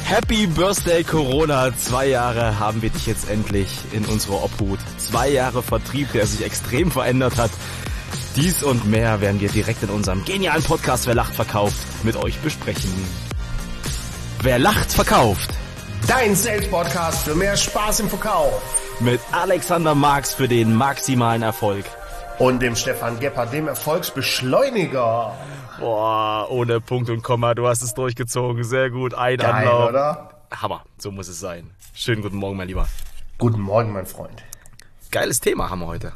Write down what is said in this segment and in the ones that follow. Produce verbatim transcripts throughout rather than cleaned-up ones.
Happy Birthday Corona, zwei Jahre haben wir dich jetzt endlich in unserer Obhut. Zwei Jahre Vertrieb, der sich extrem verändert hat. Dies und mehr werden wir direkt in unserem genialen Podcast Wer lacht verkauft mit euch besprechen. Wer lacht verkauft. Dein Sales-Podcast für mehr Spaß im Verkauf. Mit Alexander Marx für den maximalen Erfolg. Und dem Stefan Gebhardt, dem Erfolgsbeschleuniger. Boah, ohne Punkt und Komma, du hast es durchgezogen. Sehr gut, ein Geil, Anlauf. oder? Hammer, so muss es sein. Schönen guten Morgen, mein Lieber. Guten Morgen, mein Freund. Geiles Thema haben wir heute.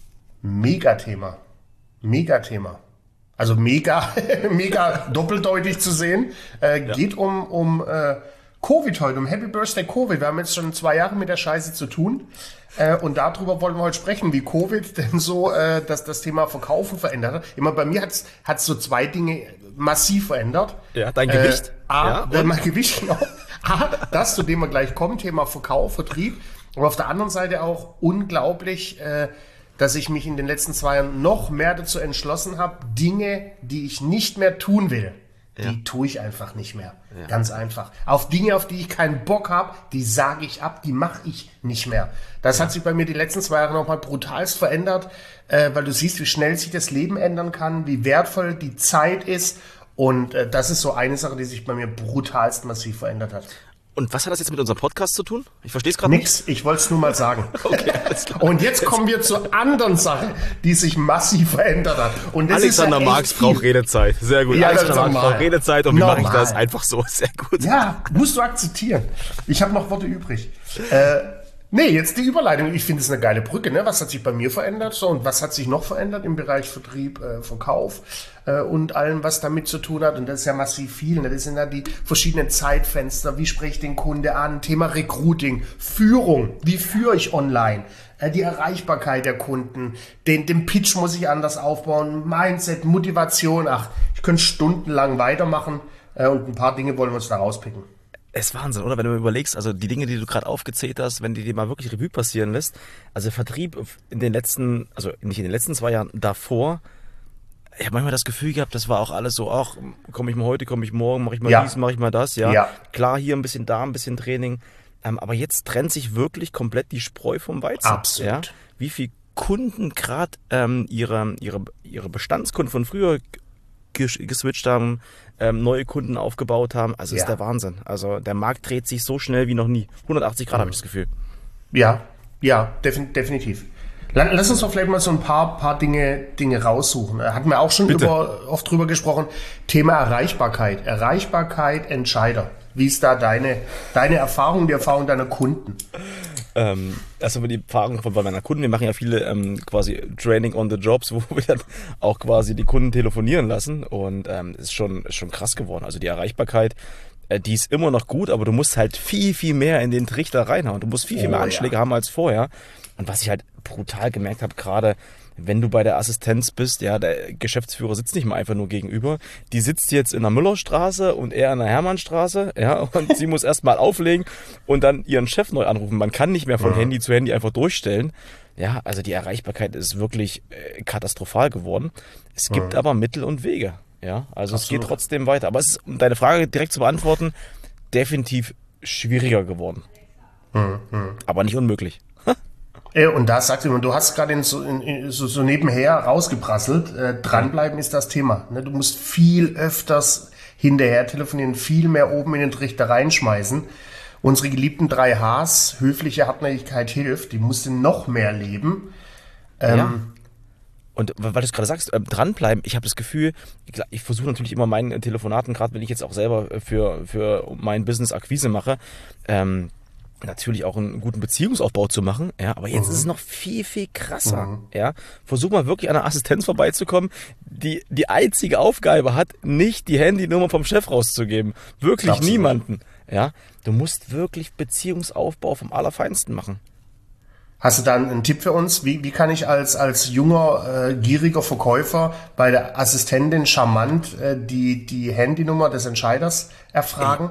Megathema. Megathema. Also mega, mega doppeldeutig zu sehen. Äh, ja. Geht um, um äh, Covid heute, um Happy Birthday Covid. Wir haben jetzt schon zwei Jahre mit der Scheiße zu tun. Äh, und darüber wollen wir heute sprechen, wie Covid denn so äh, dass das Thema Verkaufen verändert hat. Immer bei mir hat's hat's so zwei Dinge massiv verändert. Ja, dein Gewicht. Äh, A, ja, mein Gewicht, genau. A, das, zu dem wir gleich kommen, Thema Verkauf, Vertrieb. Aber auf der anderen Seite auch unglaublich, äh, dass ich mich in den letzten zwei Jahren noch mehr dazu entschlossen habe, Dinge, die ich nicht mehr tun will, ja. die tue ich einfach nicht mehr. Ja. Ganz einfach. Auf Dinge, auf die ich keinen Bock habe, die sage ich ab, die mache ich nicht mehr. Das ja. hat sich bei mir die letzten zwei Jahre nochmal brutalst verändert, äh, weil du siehst, wie schnell sich das Leben ändern kann, wie wertvoll die Zeit ist. Und äh, das ist so eine Sache, die sich bei mir brutalst massiv verändert hat. Und was hat das jetzt mit unserem Podcast zu tun? Ich verstehe es gerade nicht. Nix, ich wollte es nur mal sagen. Okay, alles klar. Und jetzt kommen wir zur anderen Sache, die sich massiv verändert hat. Und das Alexander ist ja Marx braucht Redezeit. Sehr gut. Ja, Alexander Marx braucht Redezeit und wie mache ich das? Einfach so. Sehr gut. Ja, musst du akzeptieren. Ich habe noch Worte übrig. Äh, nee, jetzt die Überleitung. Ich finde es eine geile Brücke. Ne? Was hat sich bei mir verändert? So, und was hat sich noch verändert im Bereich Vertrieb, äh, Verkauf äh, und allem, was damit zu tun hat? Und das ist ja massiv viel. Ne? Das sind ja die verschiedenen Zeitfenster. Wie spreche ich den Kunde an? Thema Recruiting, Führung. Wie führe ich online? Äh, die Erreichbarkeit der Kunden. Den, den Pitch muss ich anders aufbauen. Mindset, Motivation. Ach, ich könnte stundenlang weitermachen. Äh, und ein paar Dinge wollen wir uns da rauspicken. Es ist Wahnsinn, oder? Wenn du überlegst, also die Dinge, die du gerade aufgezählt hast, wenn die dir mal wirklich Revue passieren lässt, also Vertrieb in den letzten, also nicht in den letzten zwei Jahren, davor, ich habe manchmal das Gefühl gehabt, das war auch alles so, ach, komme ich mal heute, komme ich morgen, mache ich mal ja. dies, mache ich mal das, ja. ja. Klar, hier ein bisschen da, ein bisschen Training, ähm, aber jetzt trennt sich wirklich komplett die Spreu vom Weizen. Absolut. Ja? Wie viele Kunden gerade ähm, ihre, ihre, ihre Bestandskunden von früher geswitcht haben, ähm, neue Kunden aufgebaut haben. Also ja. ist der Wahnsinn. Also der Markt dreht sich so schnell wie noch nie. hundertachtzig Grad mhm. habe ich das Gefühl. Ja, ja, defin- definitiv. Lass uns doch vielleicht mal so ein paar, paar Dinge, Dinge raussuchen. Hatten wir auch schon über, oft drüber gesprochen. Thema Erreichbarkeit. Erreichbarkeit, Entscheider. Wie ist da deine, deine Erfahrung, die Erfahrung deiner Kunden? Ähm, erstmal die Erfahrung von meiner Kunden. Wir machen ja viele ähm, quasi Training on the Jobs, wo wir dann auch quasi die Kunden telefonieren lassen. Und ähm, ist schon, ist schon krass geworden. Also die Erreichbarkeit, äh, die ist immer noch gut, aber du musst halt viel, viel mehr in den Trichter reinhauen. Du musst viel, viel mehr oh, Anschläge ja. haben als vorher. Und was ich halt brutal gemerkt habe, gerade wenn du bei der Assistenz bist, ja, der Geschäftsführer sitzt nicht mal einfach nur gegenüber. Die sitzt jetzt in der Müllerstraße und er in der Hermannstraße, ja, und sie muss erstmal auflegen und dann ihren Chef neu anrufen. Man kann nicht mehr von ja. Handy zu Handy einfach durchstellen. Ja, also die Erreichbarkeit ist wirklich äh, katastrophal geworden. Es gibt ja. aber Mittel und Wege, ja. Also Absolut. Es geht trotzdem weiter. Aber es ist, um deine Frage direkt zu beantworten, definitiv schwieriger geworden. Hm, hm. Aber nicht unmöglich. Und da sagst du, du hast gerade so, so, so nebenher rausgeprasselt, äh, dranbleiben ist das Thema. Ne? Du musst viel öfters hinterher telefonieren, viel mehr oben in den Trichter reinschmeißen. Unsere geliebten drei Hs, höfliche Hartnäckigkeit hilft, die musst du noch mehr leben. Ähm, ja. Und weil du es gerade sagst, äh, dranbleiben, ich habe das Gefühl, ich, ich versuche natürlich immer meinen Telefonaten, gerade wenn ich jetzt auch selber für, für mein Business Akquise mache, ähm, natürlich auch einen guten Beziehungsaufbau zu machen, ja, aber jetzt mhm. ist es noch viel, viel krasser, mhm. ja. Versuch mal wirklich an einer Assistenz vorbeizukommen, die die einzige Aufgabe hat, nicht die Handynummer vom Chef rauszugeben. Wirklich Absolut. Niemanden, ja. Du musst wirklich Beziehungsaufbau vom Allerfeinsten machen. Hast du da einen Tipp für uns? Wie, wie kann ich als, als junger, äh, gieriger Verkäufer bei der Assistentin charmant äh, die, die Handynummer des Entscheiders erfragen? Ey.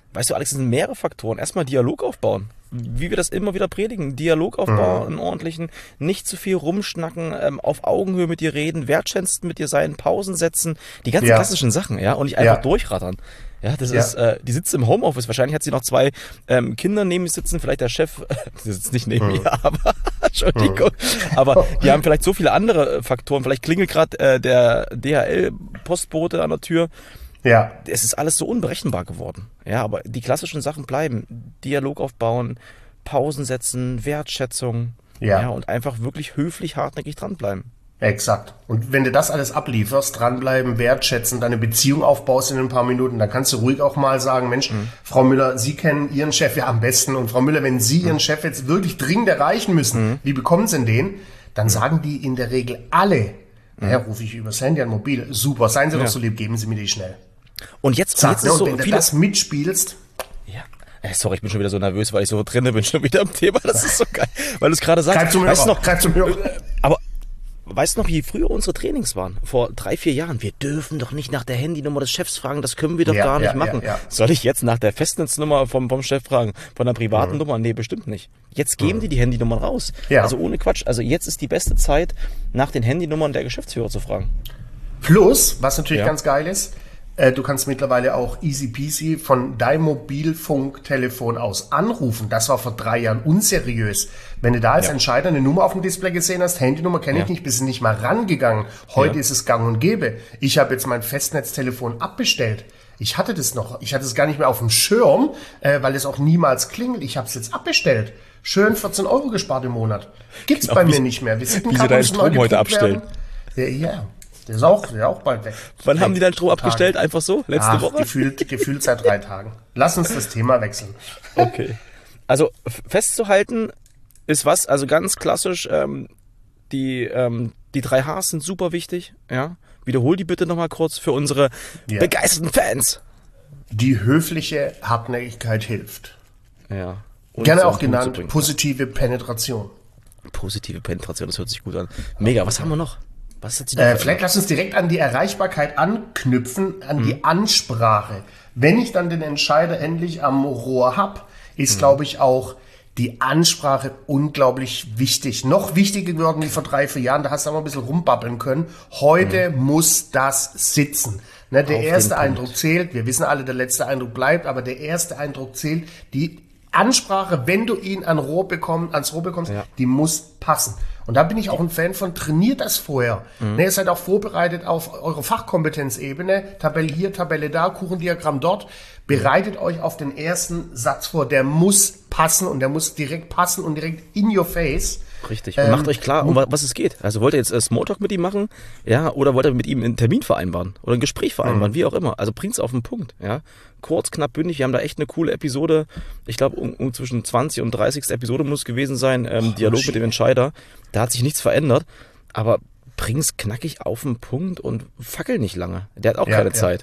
weißt du, Alex, es sind mehrere Faktoren. Erstmal Dialog aufbauen. Wie wir das immer wieder predigen. Dialog aufbauen, mhm. einen ordentlichen, nicht zu viel rumschnacken, ähm, auf Augenhöhe mit dir reden, wertschätzend mit dir sein, Pausen setzen, die ganzen ja. klassischen Sachen, ja, und nicht einfach ja. durchrattern. Ja, das ja. ist, äh, die sitzt im Homeoffice, wahrscheinlich hat sie noch zwei ähm, Kinder neben sich sitzen, vielleicht der Chef, die sitzt nicht neben mhm. mir, aber, Entschuldigung, mhm. aber die haben vielleicht so viele andere Faktoren, vielleicht klingelt gerade äh, der D H L-Postbote an der Tür. Ja. Es ist alles so unberechenbar geworden. Ja, aber die klassischen Sachen bleiben. Dialog aufbauen, Pausen setzen, Wertschätzung. Ja. Ja, und einfach wirklich höflich, hartnäckig dranbleiben. Exakt. Und wenn du das alles ablieferst, dranbleiben, wertschätzen, deine Beziehung aufbaust in ein paar Minuten, dann kannst du ruhig auch mal sagen, Mensch, mhm. Frau Müller, Sie kennen Ihren Chef ja am besten. Und Frau Müller, wenn Sie mhm. Ihren Chef jetzt wirklich dringend erreichen müssen, mhm. wie bekommen Sie denn den? Dann mhm. sagen die in der Regel alle, naja, rufe ich übers Handy an, mobil, super, seien Sie ja. doch so lieb, geben Sie mir die schnell. Und jetzt, Sag, jetzt ne, ist so, und wenn du das mitspielst. Ja. Äh, sorry, ich bin schon wieder so nervös, weil ich so drin bin, schon wieder im Thema. Das ist so geil, weil du es gerade sagst. Greif zum weißt Hörer, noch, greif zum Hörer. Aber weißt du noch, wie früher unsere Trainings waren? Vor drei, vier Jahren. Wir dürfen doch nicht nach der Handynummer des Chefs fragen, das können wir doch ja, gar nicht ja, machen. Ja, ja. Soll ich jetzt nach der Festnetznummer vom, vom Chef fragen? Von der privaten mhm. Nummer? Nee, bestimmt nicht. Jetzt geben mhm. die die Handynummern raus. Ja. Also ohne Quatsch. Also jetzt ist die beste Zeit, nach den Handynummern der Geschäftsführer zu fragen. Plus, was natürlich ja. ganz geil ist, äh, du kannst mittlerweile auch easy peasy von deinem Mobilfunktelefon aus anrufen. Das war vor drei Jahren unseriös. Wenn du da als ja. Entscheider eine Nummer auf dem Display gesehen hast, Handynummer kenne ich ja. nicht, bist du nicht mal rangegangen. Heute ja. ist es gang und gäbe. Ich habe jetzt mein Festnetztelefon abbestellt. Ich hatte das noch, ich hatte es gar nicht mehr auf dem Schirm, äh, weil es auch niemals klingelt. Ich habe es jetzt abbestellt. Schön vierzehn Euro gespart im Monat. Gibt's genau, bei mir nicht mehr. Visitenkarten wie sie deinen Strom heute abstellen. Ja, ja. Der ist auch, der ist auch bald weg. Wann weg. haben die deinen Strom abgestellt? Einfach so? Letzte Ach, Woche? Gefühlt, gefühlt seit drei Tagen. Lass uns das Thema wechseln. Okay. Also festzuhalten ist was, also ganz klassisch, ähm, die, ähm, die drei H's sind super wichtig. Ja? Wiederhol die bitte nochmal kurz für unsere ja. begeisterten Fans. Die höfliche Hartnäckigkeit hilft. Ja. Und Gerne auch genannt positive Penetration. Positive Penetration, das hört sich gut an. Mega, was haben wir noch? Was hat sie äh, vielleicht lass uns direkt an die Erreichbarkeit anknüpfen, an hm. die Ansprache. Wenn ich dann den Entscheider endlich am Rohr habe, ist, hm. glaube ich, auch die Ansprache unglaublich wichtig. Noch wichtiger geworden wie vor drei, vier Jahren. Da hast du auch mal ein bisschen rumbabbeln können. Heute hm. muss das sitzen. Ne, der Auf erste Eindruck zählt. Wir wissen alle, der letzte Eindruck bleibt, aber der erste Eindruck zählt. Die Ansprache, wenn du ihn an Rohr bekomm, ans Rohr bekommst, ja. die muss passen. Und da bin ich auch ein Fan von, trainiert das vorher. Mhm. Ne, ihr seid auch vorbereitet auf eure Fachkompetenzebene. Tabelle hier, Tabelle da, Kuchendiagramm dort. Bereitet mhm. euch auf den ersten Satz vor. Der muss passen und der muss direkt passen und direkt in your face. Richtig. Und ähm, macht euch klar, um was es geht. Also wollt ihr jetzt äh, Smalltalk mit ihm machen, ja, oder wollt ihr mit ihm einen Termin vereinbaren oder ein Gespräch vereinbaren, mhm. wie auch immer. Also bringt's auf den Punkt, ja. Kurz, knapp, bündig. Wir haben da echt eine coole Episode. Ich glaube, um, um zwischen zwanzig und dreißigste Episode muss gewesen sein. Ähm, oh, Dialog mit dem Entscheider. Da hat sich nichts verändert. Aber bring's knackig auf den Punkt und fackel nicht lange. Der hat auch ja, keine ja. Zeit.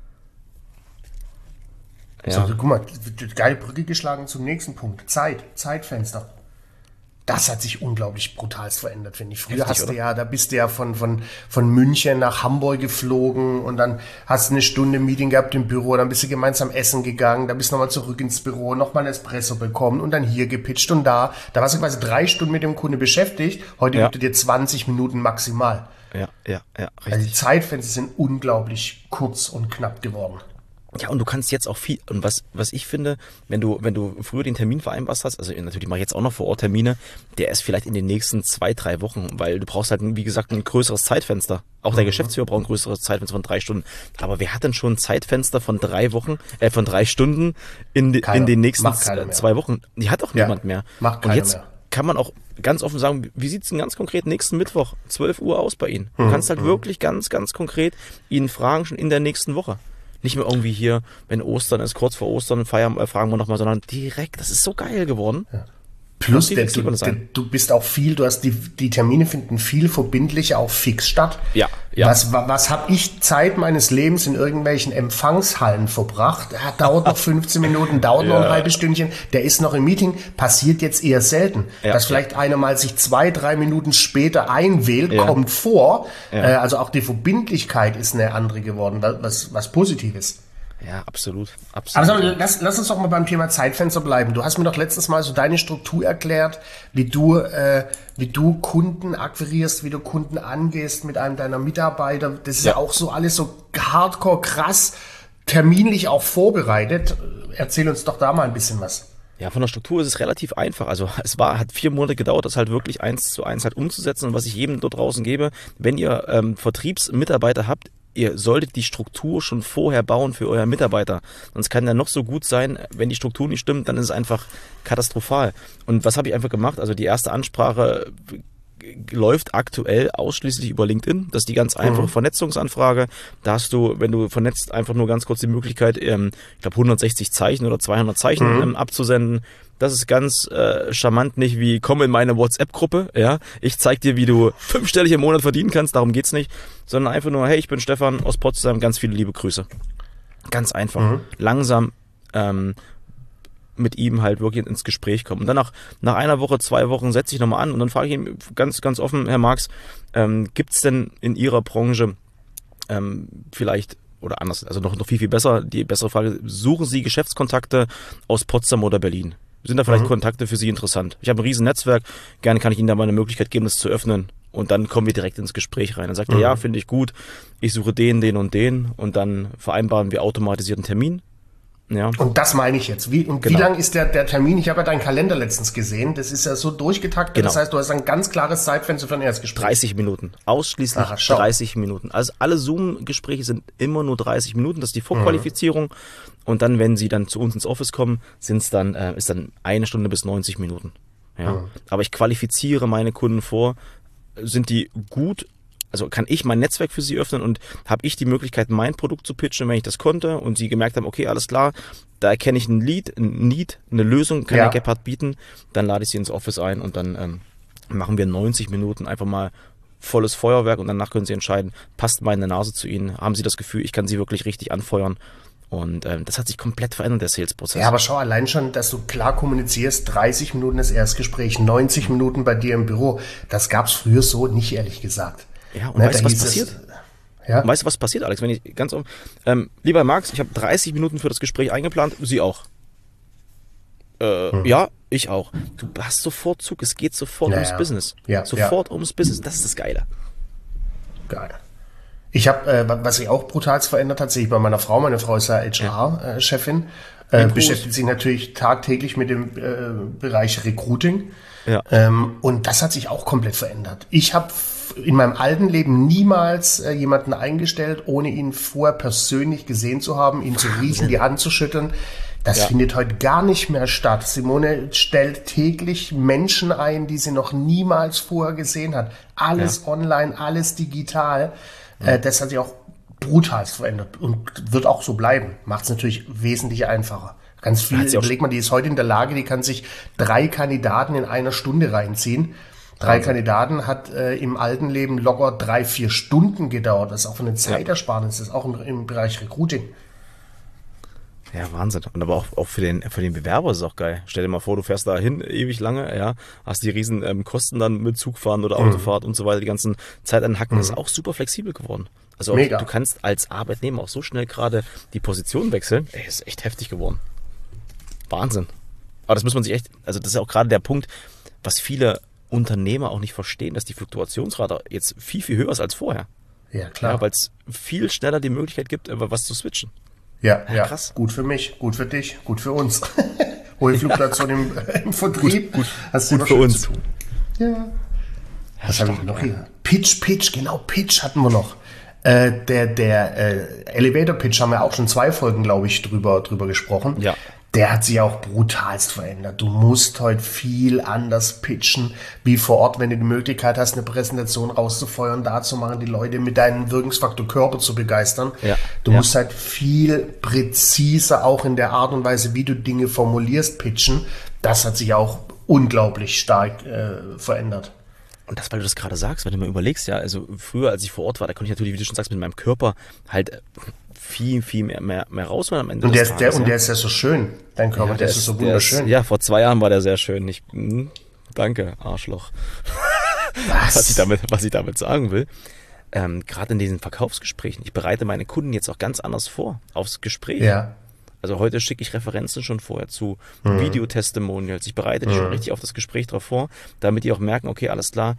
Ja. So, guck mal, geile Brücke geschlagen zum nächsten Punkt. Zeit, Zeitfenster. Das hat sich unglaublich brutalst verändert, finde ich. Früher Heftig, hast du oder? ja, da bist du ja von, von, von München nach Hamburg geflogen und dann hast du eine Stunde Meeting gehabt im Büro, dann bist du gemeinsam essen gegangen, dann bist du nochmal zurück ins Büro, nochmal ein Espresso bekommen und dann hier gepitcht und da. Da warst du quasi drei Stunden mit dem Kunde beschäftigt. Heute ja. gibt er dir zwanzig Minuten maximal. Ja, ja, ja, richtig. Also die Zeitfenster sind unglaublich kurz und knapp geworden. Ja, und du kannst jetzt auch viel, und was, was ich finde, wenn du, wenn du früher den Termin vereinbart hast, also natürlich mache ich jetzt auch noch vor Ort Termine, der ist vielleicht in den nächsten zwei, drei Wochen, weil du brauchst halt, wie gesagt, ein größeres Zeitfenster. Auch der mhm. Geschäftsführer braucht ein größeres Zeitfenster von drei Stunden. Aber wer hat denn schon ein Zeitfenster von drei Wochen, äh, von drei Stunden in, in den nächsten zwei Wochen? Die hat auch ja. niemand mehr. Macht und jetzt mehr. Kann man auch ganz offen sagen, wie sieht's denn ganz konkret nächsten Mittwoch, zwölf Uhr aus bei Ihnen? Du mhm. kannst halt mhm. wirklich ganz, ganz konkret ihn fragen, schon in der nächsten Woche. Nicht mehr irgendwie hier, wenn Ostern ist, kurz vor Ostern, feiern, äh, fragen wir nochmal, sondern direkt. Das ist so geil geworden. Ja. Plus, der, du, der, du bist auch viel, du hast die, die Termine finden viel verbindlicher auch fix statt. Ja, ja. Was, was habe ich Zeit meines Lebens in irgendwelchen Empfangshallen verbracht? Ja, dauert noch fünfzehn Minuten, dauert ja. noch ein halbes Stündchen, der ist noch im Meeting, passiert jetzt eher selten. Ja, dass vielleicht ja. einer mal sich zwei, drei Minuten später einwählt, ja. kommt vor. Ja. Äh, also auch die Verbindlichkeit ist eine andere geworden, was, was positiv ist. Ja, absolut. absolut. Also lass, lass uns doch mal beim Thema Zeitfenster bleiben. Du hast mir doch letztes Mal so deine Struktur erklärt, wie du, äh, wie du Kunden akquirierst, wie du Kunden angehst mit einem deiner Mitarbeiter. Das ist ja, ja auch so alles so hardcore krass, terminlich auch vorbereitet. Erzähl uns doch da mal ein bisschen was. Ja, von der Struktur ist es relativ einfach. Also es war, hat vier Monate gedauert, das halt wirklich eins zu eins halt umzusetzen. Und was ich jedem dort draußen gebe, wenn ihr ähm, Vertriebsmitarbeiter habt, ihr solltet die Struktur schon vorher bauen für euren Mitarbeiter. Sonst kann der noch so gut sein, wenn die Struktur nicht stimmt, dann ist es einfach katastrophal. Und was habe ich einfach gemacht? Also die erste Ansprache läuft aktuell ausschließlich über LinkedIn. Das ist die ganz einfache mhm. Vernetzungsanfrage. Da hast du, wenn du vernetzt, einfach nur ganz kurz die Möglichkeit, ähm, ich glaube hundertsechzig Zeichen oder zweihundert Zeichen mhm. ähm, abzusenden. Das ist ganz äh, charmant, nicht wie, komm in meine WhatsApp-Gruppe, ja, ich zeig dir, wie du fünfstellig im Monat verdienen kannst, darum geht's nicht, sondern einfach nur, hey, ich bin Stefan aus Potsdam, ganz viele liebe Grüße. Ganz einfach, mhm. langsam ähm, mit ihm halt wirklich ins Gespräch kommen. Und dann nach, nach einer Woche, zwei Wochen setze ich nochmal an und dann frage ich ihn ganz, ganz offen, Herr Marx, ähm, gibt's denn in Ihrer Branche ähm, vielleicht, oder anders, also noch, noch viel, viel besser, die bessere Frage, suchen Sie Geschäftskontakte aus Potsdam oder Berlin? Sind da vielleicht mhm. Kontakte für Sie interessant? Ich habe ein riesen Netzwerk, gerne kann ich Ihnen da mal eine Möglichkeit geben, das zu öffnen und dann kommen wir direkt ins Gespräch rein. Dann sagt mhm. er, ja, finde ich gut, ich suche den, den und den und dann vereinbaren wir automatisierten Termin. Ja. Und das meine ich jetzt. Wie, und genau. wie lang ist der, der Termin? Ich habe ja deinen Kalender letztens gesehen. Das ist ja so durchgetaktet. Genau. Das heißt, du hast ein ganz klares Zeitfenster für ein Erstgespräch. dreißig Minuten. Ausschließlich Aha, dreißig Minuten. Also alle Zoom-Gespräche sind immer nur dreißig Minuten. Das ist die Vorqualifizierung. Mhm. Und dann, wenn sie dann zu uns ins Office kommen, sind's dann, äh, ist dann eine Stunde bis neunzig Minuten. Ja. Mhm. Aber ich qualifiziere meine Kunden vor. Sind die gut? Also kann ich mein Netzwerk für sie öffnen und habe ich die Möglichkeit, mein Produkt zu pitchen, wenn ich das konnte und sie gemerkt haben, okay, alles klar, da erkenne ich ein Lead, ein Need, eine Lösung, kann ja. der Gebhardt bieten, dann lade ich sie ins Office ein und dann ähm, machen wir neunzig Minuten einfach mal volles Feuerwerk und danach können sie entscheiden, passt meine Nase zu ihnen, haben sie das Gefühl, ich kann sie wirklich richtig anfeuern. Und ähm, das hat sich komplett verändert, der Sales-Prozess. Ja, aber schau, allein schon, dass du klar kommunizierst, dreißig Minuten das Erstgespräch, neunzig Minuten bei dir im Büro, das gab's früher so nicht, ehrlich gesagt. Ja, und ne, weißt du, was passiert? Es, ja? Weißt du, was passiert, Alex? Wenn ich ganz offen, ähm, lieber Max, ich habe dreißig Minuten für das Gespräch eingeplant, Sie auch. Äh, hm. Ja, ich auch. Du hast sofort Zug, es geht sofort ja, ums ja. Business. Ja, sofort ja. ums Business, das ist das Geile. Geil. Ich habe, äh, was sich auch brutal verändert hat, sehe ich bei meiner Frau. Meine Frau ist ja H R-Chefin, äh, äh, beschäftigt sich natürlich tagtäglich mit dem äh, Bereich Recruiting. Ja. Ähm, und das hat sich auch komplett verändert. Ich habe in meinem alten Leben niemals äh, jemanden eingestellt, ohne ihn vorher persönlich gesehen zu haben, ihn zu riechen, die Hand zu schütteln. Das ja. findet heute gar nicht mehr statt. Simone stellt täglich Menschen ein, die sie noch niemals vorher gesehen hat. Alles ja. online, alles digital. Ja. Äh, das hat sich auch brutal verändert und wird auch so bleiben. Macht es natürlich wesentlich einfacher. Ganz viel, überleg mal, die ist heute in der Lage, die kann sich drei Kandidaten in einer Stunde reinziehen. Drei Wahnsinn. Kandidaten hat äh, im alten Leben locker drei, vier Stunden gedauert. Das ist auch von den Zeitersparnis, das ist auch im, im Bereich Recruiting. Ja, Wahnsinn. Und aber auch, auch für den, für den Bewerber ist es auch geil. Stell dir mal vor, du fährst da hin ewig lange, ja, hast die riesen ähm, Kosten dann mit Zugfahren oder Autofahrt mhm. und so weiter, die ganzen Zeiteinhacken, mhm. das ist auch super flexibel geworden. Also auch, du kannst als Arbeitnehmer auch so schnell gerade die Position wechseln. Ey, ist echt heftig geworden. Wahnsinn. Aber das muss man sich echt, also das ist auch gerade der Punkt, was viele Unternehmer auch nicht verstehen, dass die Fluktuationsrate jetzt viel, viel höher ist als vorher. Ja, klar. Ja, weil es viel schneller die Möglichkeit gibt, was zu switchen. Ja, ja, krass. Gut für mich, gut für dich, gut für uns. Hohe Fluktuation ja. im, im Vertrieb. Gut, gut, Hast gut für uns. Zu tun. Ja. Was habe ich noch hier? Pitch, Pitch, genau, Pitch hatten wir noch. Äh, der der äh, Elevator Pitch haben wir auch schon zwei Folgen, glaube ich, drüber, drüber gesprochen. Ja. Der hat sich auch brutalst verändert. Du musst heute viel anders pitchen, wie vor Ort, wenn du die Möglichkeit hast, eine Präsentation rauszufeuern, da zu machen, die Leute mit deinem Wirkungsfaktor Körper zu begeistern. Ja. Du ja. musst halt viel präziser auch in der Art und Weise, wie du Dinge formulierst, pitchen. Das hat sich auch unglaublich stark äh, verändert. Und das, weil du das gerade sagst, wenn du mal überlegst, ja, also früher, als ich vor Ort war, da konnte ich natürlich, wie du schon sagst, mit meinem Körper halt viel, viel mehr, mehr, mehr rausholen am Ende und der des ist, Tages. Der, und der ist ja so schön, dein Körper, ja, der, der ist so wunderschön. Ist, ja, vor zwei Jahren war der sehr schön. Ich, mh, danke, Arschloch. Was? was, ich damit, was ich damit sagen will. ähm, gerade in diesen Verkaufsgesprächen, ich bereite meine Kunden jetzt auch ganz anders vor aufs Gespräch. Ja. Also heute schicke ich Referenzen schon vorher zu, mhm. Videotestimonials. Ich bereite die mhm. schon richtig auf das Gespräch drauf vor, damit die auch merken, okay, alles klar,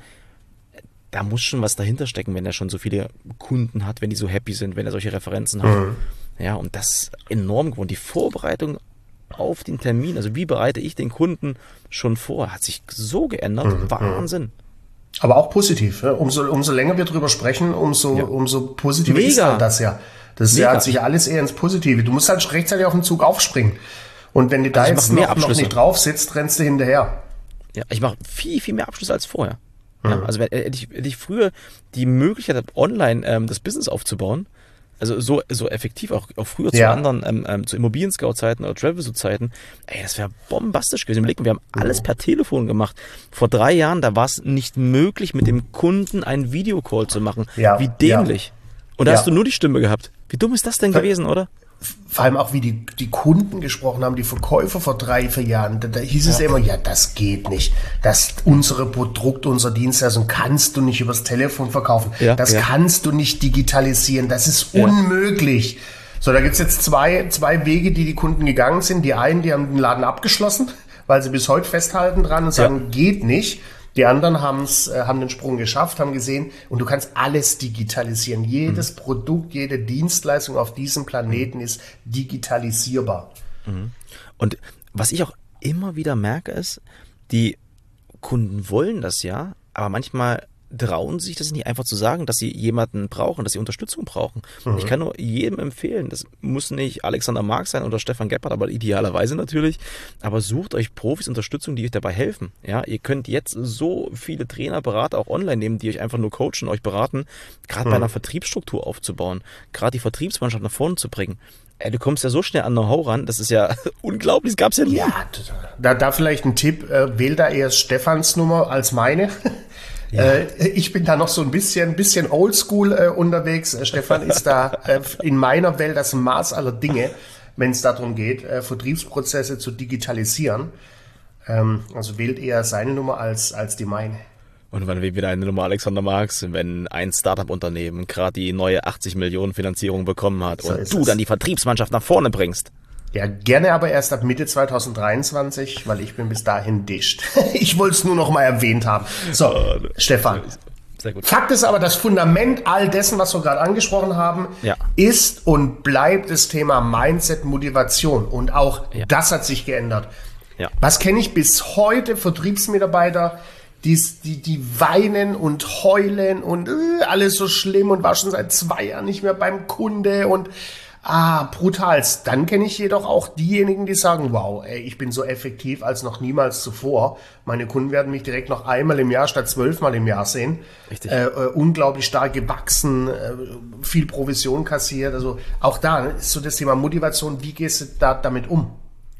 da muss schon was dahinter stecken, wenn er schon so viele Kunden hat, wenn die so happy sind, wenn er solche Referenzen hat. Mhm. Ja, und das ist enorm geworden. Die Vorbereitung auf den Termin, also wie bereite ich den Kunden schon vor, hat sich so geändert. Mhm. Wahnsinn. Aber auch positiv. Ja? Umso, umso länger wir drüber sprechen, umso, ja. umso positiver Mega. ist dann das ja. Das Mega. hat sich alles eher ins Positive. Du musst halt rechtzeitig auf den Zug aufspringen. Und wenn du da also jetzt noch, noch nicht drauf sitzt, rennst du hinterher. Ja, ich mache viel, viel mehr Abschlüsse als vorher. Mhm. Ja, also wenn, hätte, ich, hätte ich früher die Möglichkeit gehabt, online ähm, das Business aufzubauen, also so, so effektiv, auch, auch früher ja. zu anderen, ähm, ähm, zu Immobilien-Scout-Zeiten oder Travel-Zeiten, ey, das wäre bombastisch gewesen. Überleg mal, wir haben alles per Telefon gemacht. Vor drei Jahren, da war es nicht möglich, mit dem Kunden einen Videocall zu machen. Ja. Wie dämlich. Ja. Und da ja. hast du nur die Stimme gehabt. Wie dumm ist das denn Ver- gewesen, oder? Vor allem auch, wie die, die Kunden gesprochen haben, die Verkäufer vor drei, vier Jahren. Da, da hieß es ja. immer, ja, das geht nicht. Das, unsere Produkte, unsere Dienstleistung kannst du nicht übers Telefon verkaufen. Ja, das ja. kannst du nicht digitalisieren. Das ist ja. unmöglich. So, da gibt's jetzt zwei, zwei Wege, die die Kunden gegangen sind. Die einen, die haben den Laden abgeschlossen, weil sie bis heute festhalten dran und sagen, ja. geht nicht. Die anderen haben's, äh, haben den Sprung geschafft, haben gesehen, und du kannst alles digitalisieren. Jedes mhm. Produkt, jede Dienstleistung auf diesem Planeten mhm. ist digitalisierbar. Mhm. Und was ich auch immer wieder merke, ist, die Kunden wollen das ja, aber manchmal trauen sich das nicht einfach zu sagen, dass sie jemanden brauchen, dass sie Unterstützung brauchen. Mhm. Ich kann nur jedem empfehlen, das muss nicht Alexander Marx sein oder Stefan Gebhardt, aber idealerweise natürlich, aber sucht euch Profis, Unterstützung, die euch dabei helfen. Ja, ihr könnt jetzt so viele Trainer, Berater auch online nehmen, die euch einfach nur coachen, euch beraten, gerade mhm. bei einer Vertriebsstruktur aufzubauen, gerade die Vertriebsmannschaft nach vorne zu bringen. Ey, du kommst ja so schnell an Know-how ran, das ist ja unglaublich, das gab's ja nie. Ja, da, da vielleicht ein Tipp, äh, wähl da eher Stefans Nummer als meine. Ja. Äh, ich bin da noch so ein bisschen, bisschen oldschool äh, unterwegs. Äh, Stefan ist da äh, in meiner Welt das Maß aller Dinge, wenn es darum geht, äh, Vertriebsprozesse zu digitalisieren. Ähm, also wählt eher seine Nummer als, als die meine. Und wann wählt wieder eine Nummer Alexander Marx, wenn ein Startup-Unternehmen gerade die neue achtzig Millionen Finanzierung bekommen hat so und du es. dann die Vertriebsmannschaft nach vorne bringst? Ja, gerne, aber erst ab Mitte zwanzig dreiundzwanzig, weil ich bin bis dahin dicht. Ich wollte es nur noch mal erwähnt haben. So, oh, Stefan. Sehr gut. Fakt ist aber, das Fundament all dessen, was wir gerade angesprochen haben, ja. ist und bleibt das Thema Mindset, Motivation. Und auch ja. das hat sich geändert. Ja. Was kenne ich bis heute? Vertriebsmitarbeiter, die, die, die weinen und heulen und äh, alles so schlimm und war schon seit zwei Jahren nicht mehr beim Kunde und Ah, brutal. Dann kenne ich jedoch auch diejenigen, die sagen, wow, ey, ich bin so effektiv als noch niemals zuvor. Meine Kunden werden mich direkt noch einmal im Jahr statt zwölfmal im Jahr sehen. Richtig. Äh, äh, unglaublich stark gewachsen, äh, viel Provision kassiert. Also auch da ist so das Thema Motivation. Wie gehst du da damit um?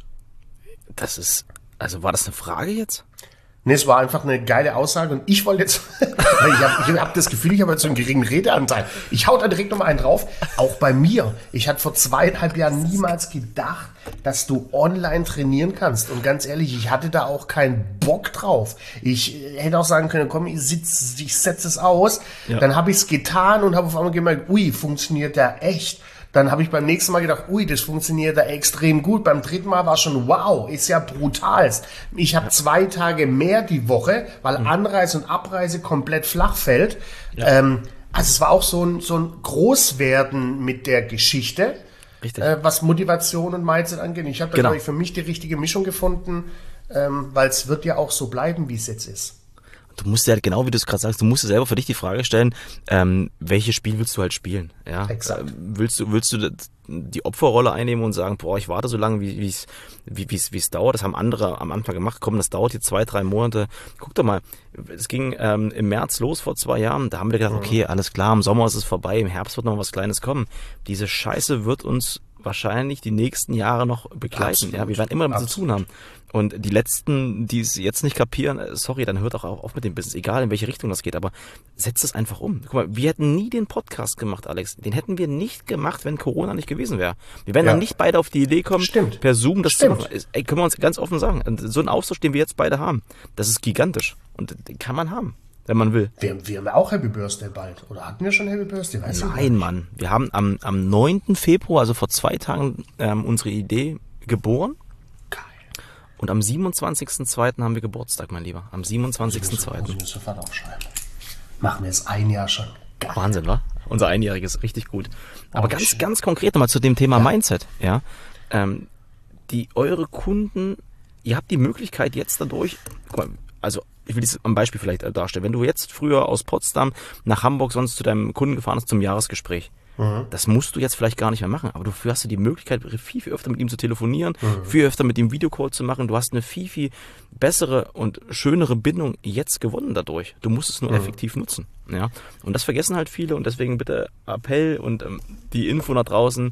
Das ist, also war das eine Frage jetzt? Nee, es war einfach eine geile Aussage und ich wollte jetzt, ich habe ich hab das Gefühl, ich habe jetzt so einen geringen Redeanteil. Ich hau da direkt nochmal einen drauf. Auch bei mir. Ich hatte vor zweieinhalb Jahren niemals gedacht, dass du online trainieren kannst. Und ganz ehrlich, ich hatte da auch keinen Bock drauf. Ich hätte auch sagen können, komm, ich sitz, ich setze es aus. Ja. Dann habe ich es getan und habe auf einmal gemerkt, ui, funktioniert der echt. Dann habe ich beim nächsten Mal gedacht, ui, das funktioniert da extrem gut. Beim dritten Mal war schon, wow, ist ja brutal. Ich habe zwei Tage mehr die Woche, weil Anreise und Abreise komplett flach fällt. Ja. Ähm, also es war auch so ein, so ein Großwerden mit der Geschichte, Richtig. Äh, was Motivation und Mindset angeht. Ich habe da, genau. glaube ich, für mich die richtige Mischung gefunden, ähm, weil es wird ja auch so bleiben, wie es jetzt ist. Du musst ja, genau wie du es gerade sagst, du musst dir selber für dich die Frage stellen, ähm, welches Spiel willst du halt spielen? Ja? Exakt. Willst du, willst du die Opferrolle einnehmen und sagen, boah, ich warte so lange, wie es wie, wie's, wie's dauert? Das haben andere am Anfang gemacht. Komm, das dauert jetzt zwei, drei Monate. Guck doch mal, es ging ähm, im März los vor zwei Jahren. Da haben wir gedacht, okay, alles klar, im Sommer ist es vorbei, im Herbst wird noch was Kleines kommen. Diese Scheiße wird uns wahrscheinlich die nächsten Jahre noch begleiten. Absolut. Ja, wir werden immer damit zu tun haben. Und die Letzten, die es jetzt nicht kapieren, sorry, dann hört auch auf mit dem Business, egal in welche Richtung das geht, aber setzt es einfach um. Guck mal, wir hätten nie den Podcast gemacht, Alex. Den hätten wir nicht gemacht, wenn Corona nicht gewesen wäre. Wir wären ja. dann nicht beide auf die Idee kommen, Stimmt. per Zoom das Stimmt. zu machen. Ey, können wir uns ganz offen sagen. So ein Austausch, den wir jetzt beide haben, das ist gigantisch. Und den kann man haben. wenn man will. Wir, wir haben ja auch Happy Birthday bald. Oder hatten wir schon Happy Birthday? Weiß Nein, Mann. Wir haben am, am neunten Februar, also vor zwei Tagen, ähm, unsere Idee geboren. Geil. Und am siebenundzwanzigsten zweiten haben wir Geburtstag, mein Lieber. Am siebenundzwanzigsten zweiten Muss ich mir sofort aufschreiben. Machen wir jetzt ein Jahr schon. Geil. Wahnsinn, wa? Unser Einjähriges, richtig gut. Aber Oh, ganz, schön. ganz konkret nochmal zu dem Thema Mindset, ja. Ähm, die, eure Kunden, ihr habt die Möglichkeit jetzt dadurch, guck mal, also ich will das am Beispiel vielleicht darstellen. Wenn du jetzt früher aus Potsdam nach Hamburg sonst zu deinem Kunden gefahren bist zum Jahresgespräch, mhm. das musst du jetzt vielleicht gar nicht mehr machen, aber du hast du die Möglichkeit, viel, viel öfter mit ihm zu telefonieren, mhm. viel öfter mit ihm Videocall zu machen. Du hast eine viel, viel bessere und schönere Bindung jetzt gewonnen dadurch. Du musst es nur mhm. effektiv nutzen. Ja? Und das vergessen halt viele und deswegen bitte Appell und ähm, die Info nach draußen.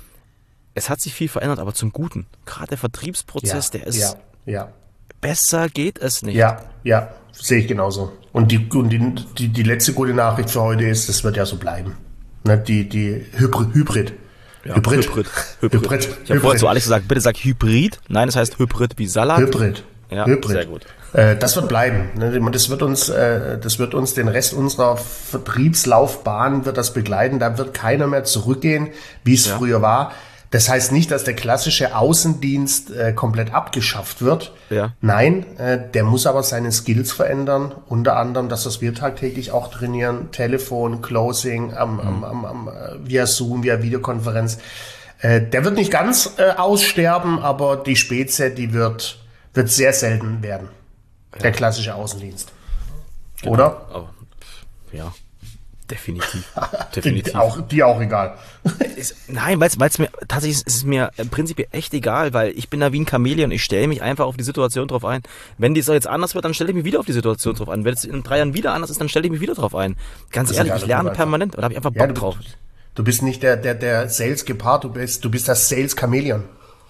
Es hat sich viel verändert, aber zum Guten. Gerade der Vertriebsprozess, Ja, der ist... ja, ja. Besser geht es nicht. Ja, ja, sehe ich genauso. Und die, und die, die, die letzte gute Nachricht für heute ist, das wird ja so bleiben. Ne, die, die Hybrid. Hybrid. Ja, Hybrid. Hybrid. Hybrid. Hybrid. Ich habe vorher zu Alex gesagt, bitte sag Hybrid. Nein, es heißt Hybrid wie Salat. Hybrid. Ja, Hybrid. sehr gut. Äh, das wird bleiben. Ne? Das wird uns, äh, das wird uns den Rest unserer Vertriebslaufbahn wird das begleiten. Da wird keiner mehr zurückgehen, wie es Ja. früher war. Das heißt nicht, dass der klassische Außendienst äh, komplett abgeschafft wird. Ja. Nein, äh, der muss aber seine Skills verändern. Unter anderem, das, was wir tagtäglich auch trainieren, Telefon, Closing, am, am, am, am, äh, via Zoom, via Videokonferenz. Äh, der wird nicht ganz äh, aussterben, aber die Spezie, die wird, wird sehr selten werden. Ja. Der klassische Außendienst. Genau. Oder? Aber, ja, definitiv. definitiv. Die auch, die auch egal. Ist, nein, weil es mir tatsächlich ist es mir im Prinzip echt egal, weil ich bin da wie ein Chamäleon. Ich stelle mich einfach auf die Situation drauf ein. Wenn die so jetzt anders wird, dann stelle ich mich wieder auf die Situation drauf ein. Wenn es in drei Jahren wieder anders ist, dann stelle ich mich wieder drauf ein. Ganz Das ist ehrlich, egal, ich du lerne einfach- permanent. Da habe ich einfach Bock Ja, du, drauf. du bist nicht der, der, der Sales-Gepard, du bist, du bist das Sales-Chamäleon.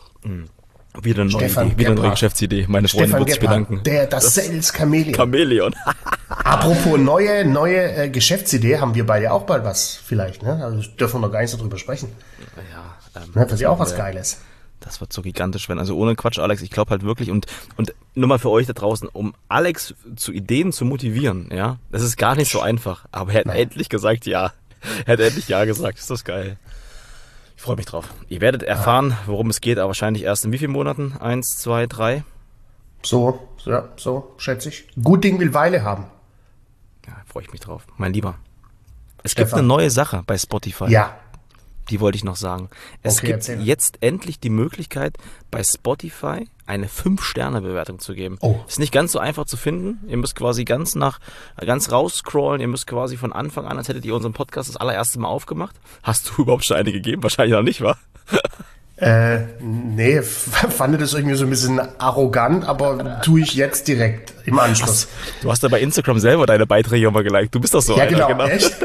Wieder eine neue Stefan Idee, wieder eine neue Gebhardt. Geschäftsidee. Meine Freunde Stefan wird sich Gebhardt, bedanken. der, das, Sales-Chamäleon. Chamäleon. Apropos neue, neue äh, Geschäftsidee, haben wir beide auch bald was vielleicht, ne? Also dürfen wir noch gar nicht so drüber sprechen. Ja, ähm, Ne? Das ist ja auch was äh, Geiles. Das wird so gigantisch werden. Also ohne Quatsch, Alex, ich glaube halt wirklich und und nur mal für euch da draußen, um Alex zu Ideen zu motivieren, ja, das ist gar nicht so einfach. Aber er hat Nein. endlich gesagt, ja. Er hat endlich ja gesagt. Ist das geil. Ich freue mich drauf. Ihr werdet erfahren, worum es geht, aber wahrscheinlich erst in wie vielen Monaten? Eins, zwei, drei? So, ja, so, schätze ich. Gut Ding will Weile haben. Ja, freue ich mich drauf. Mein Lieber. Es Stefan. gibt eine neue Sache bei Spotify. Ja, Die wollte ich noch sagen. Es Okay, gibt erzähl. jetzt endlich die Möglichkeit, bei Spotify eine fünf Sterne Bewertung zu geben. Oh. Ist nicht ganz so einfach zu finden. Ihr müsst quasi ganz nach, ganz rausscrollen. Ihr müsst quasi von Anfang an, als hättet ihr unseren Podcast das allererste Mal aufgemacht. Hast du überhaupt schon eine gegeben? Wahrscheinlich noch nicht, wa? äh, nee, f- fand das irgendwie so ein bisschen arrogant, aber tue ich jetzt direkt im Anschluss. Du hast ja bei Instagram selber deine Beiträge immer geliked. Du bist doch so Ja, einer, genau, echt?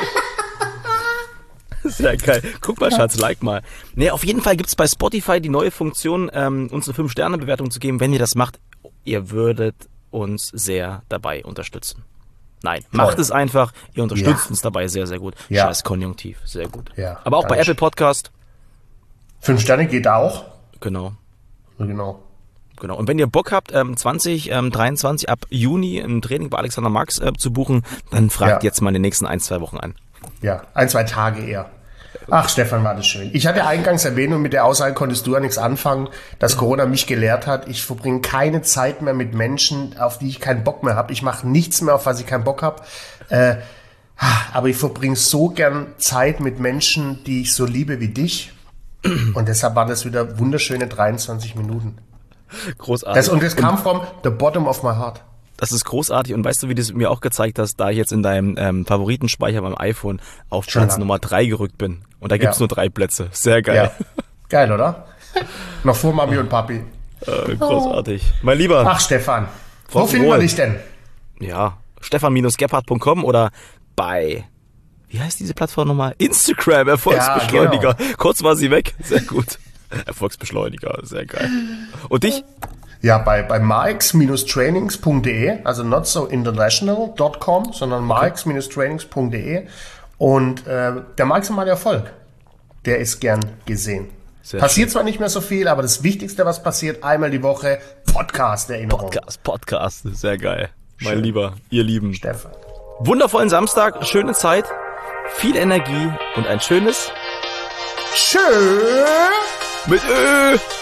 Sehr geil. Guck mal, Schatz, like mal. Nee, auf jeden Fall gibt's bei Spotify die neue Funktion, ähm, uns eine fünf Sterne Bewertung zu geben. Wenn ihr das macht, ihr würdet uns sehr dabei unterstützen. Nein, macht es einfach. Ihr unterstützt Ja. uns dabei sehr, sehr gut. Ja. Scheiß Konjunktiv, sehr gut. Ja, Aber auch bei danke. Apple Podcast. Fünf Sterne geht auch. Genau. Genau. Genau. Und wenn ihr Bock habt, ähm, zwanzig dreiundzwanzig ab Juni ein Training bei Alexander Marx äh, zu buchen, dann fragt Ja. jetzt mal in den nächsten ein, zwei Wochen an. Ja, ein, zwei Tage eher. Ach, Stefan, war das schön. Ich hatte eingangs erwähnt und mit der Aussage konntest du ja nichts anfangen, dass Corona mich gelehrt hat. Ich verbringe keine Zeit mehr mit Menschen, auf die ich keinen Bock mehr habe. Ich mache nichts mehr, auf was ich keinen Bock habe. Äh, aber ich verbringe so gern Zeit mit Menschen, die ich so liebe wie dich. Und deshalb waren das wieder wunderschöne dreiundzwanzig Minuten. Großartig. Das, und das kam from the bottom of my heart. Das ist großartig und weißt du, wie du es mir auch gezeigt hast, da ich jetzt in deinem ähm, Favoritenspeicher beim iPhone auf Schon Platz lang. Nummer drei gerückt bin. Und da gibt's Ja. nur drei Plätze. Sehr geil. Ja. Geil, oder? Noch vor Mami und Papi. Äh, großartig. Mein Lieber, Ach, Stefan. Wo Rock'n'Roll. finden wir dich denn? ja, stefan Gebhardt punkt com oder bei, wie heißt diese Plattform nochmal? Instagram, Erfolgsbeschleuniger. Ja, Kurz war sie weg. Sehr gut. Erfolgsbeschleuniger, sehr geil. Und dich? Ja, bei, bei marx-trainings punkt de, also not so international punkt com, sondern marx-trainings punkt de. Und äh, der maximale Erfolg, der ist gern gesehen. Sehr passiert zwar nicht mehr so viel, aber das Wichtigste, was passiert, einmal die Woche, Podcast-Erinnerung. Podcast, Podcast, sehr geil. mein Schön. Lieber, ihr Lieben. Stefan. Wundervollen Samstag, schöne Zeit, viel Energie und ein schönes Schön. mit Ö.